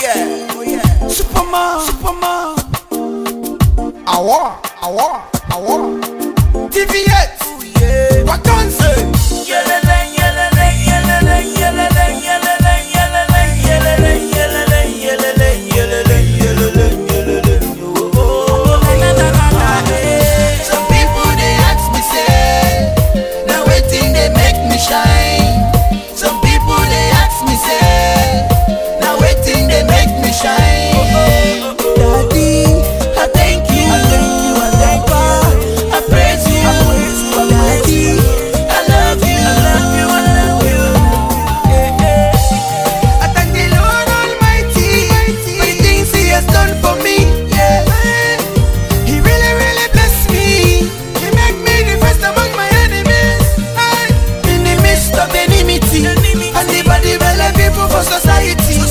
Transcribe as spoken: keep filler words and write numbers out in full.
yeah, oh yeah. Superman, Superman. Awa, awa, awa. T V X, oh yeah. Vacances. Yelele, yelele, yelele, yelele, yelele, yelele, yelele, yelele, yelele, yelele, yelele, yelele. Oh, na na na na. Some people they ask me say, now waiting they make me shine. Some people they ask me say, now waiting they make me shine. Daddy, I thank you, I thank you, I thank you, I praise you, I praise you, Daddy, I love you, I love you, I love you. Yeah, yeah. I thank the Lord Almighty for the things He has done for me. Yeah, He really, really blessed me. He make me the first among my enemies. Aye. In the midst of enmity and the body well people for society.